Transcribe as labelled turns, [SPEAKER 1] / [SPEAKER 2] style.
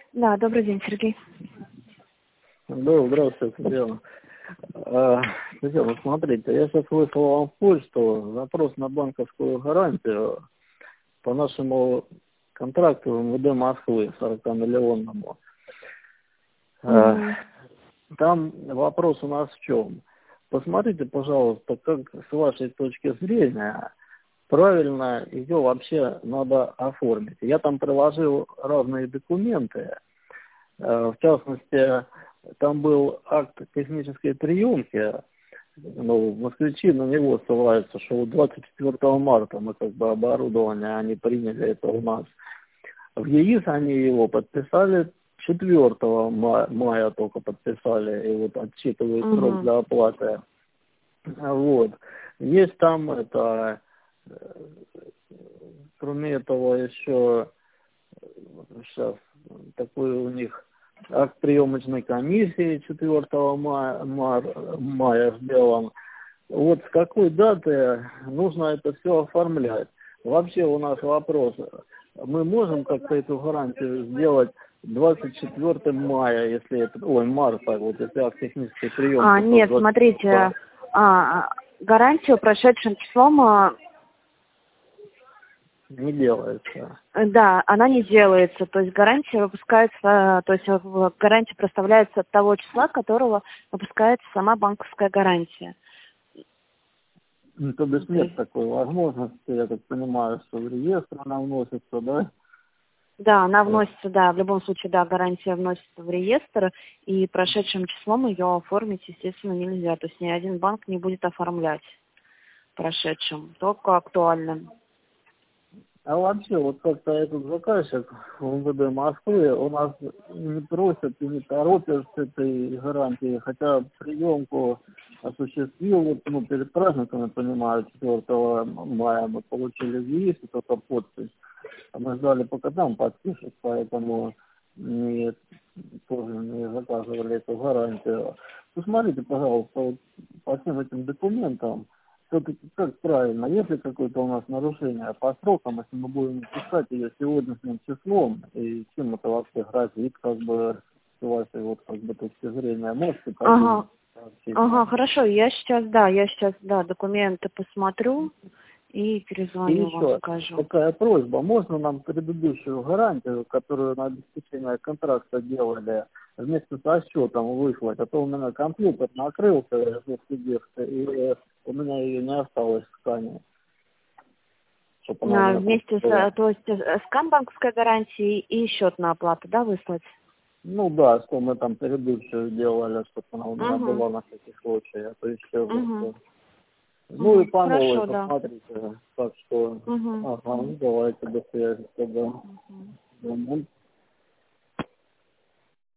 [SPEAKER 1] Да, добрый день, Сергей.
[SPEAKER 2] Да, здравствуйте, Татьяна. Татьяна, смотрите, я сейчас выслал вам в почту запрос на банковскую гарантию по нашему контракту МВД Москвы 40-миллионному. Там вопрос у нас в чем? Посмотрите, пожалуйста, как с вашей точки зрения правильно ее вообще надо оформить. Я там приложил разные документы. В частности, там был акт технической приемки. Москвичи на него ссылаются, что 24 марта мы оборудование они приняли это у нас. В ЕИС они его подписали 4 мая только подписали, и вот отсчитывают срок для оплаты. Вот. Есть там это, кроме этого еще, сейчас, такой у них акт приемочной комиссии 4 мая сделан. Вот с какой даты нужно это все оформлять? Вообще у нас вопрос, мы можем как-то эту гарантию сделать 24 мая, если это, марта, вот если акт технической приемки.
[SPEAKER 1] Нет, смотрите, гарантию прошедшим числом
[SPEAKER 2] не делается.
[SPEAKER 1] Да, она не делается, то есть гарантия выпускается, то есть гарантия проставляется от того числа, которого выпускается сама банковская гарантия.
[SPEAKER 2] То бишь нет такой возможности, я так понимаю, что в реестр она вносится, да?
[SPEAKER 1] Да, она вносится, да, в любом случае, да, гарантия вносится в реестр, и прошедшим числом ее оформить, естественно, нельзя. То есть ни один банк не будет оформлять прошедшим, только актуальным.
[SPEAKER 2] А вообще, вот как-то этот заказчик в МВД Москвы, у нас не просят и не торопят с этой гарантией, хотя приемку осуществил, перед праздником, я понимаю, 4 мая мы получили в ЕИС, только подпись. Мы ждали, пока там подпишут, поэтому тоже не заказывали эту гарантию. Посмотрите, пожалуйста, вот по всем этим документам, все-таки как правильно, если какое-то у нас нарушение по срокам, если мы будем писать ее сегодняшним числом, и чем это вообще грозит, с вашей точки зрения, можете подумать?
[SPEAKER 1] Хорошо, я сейчас документы посмотрю и перезвоню
[SPEAKER 2] и
[SPEAKER 1] вам,
[SPEAKER 2] еще
[SPEAKER 1] скажу.
[SPEAKER 2] такая просьба, можно нам предыдущую гарантию, которую на обеспечение контракта делали, вместе со счетом выслать, а то у меня компьютер накрылся, и у меня ее не осталось в скане.
[SPEAKER 1] Вместе то есть скан банковской гарантии и счет на оплату, да, выслать?
[SPEAKER 2] Ну да, что мы там предыдущую делали, чтобы она у меня была на всякий случай, а то еще Ну и по новой посмотрите, так что, давайте до связи тогда.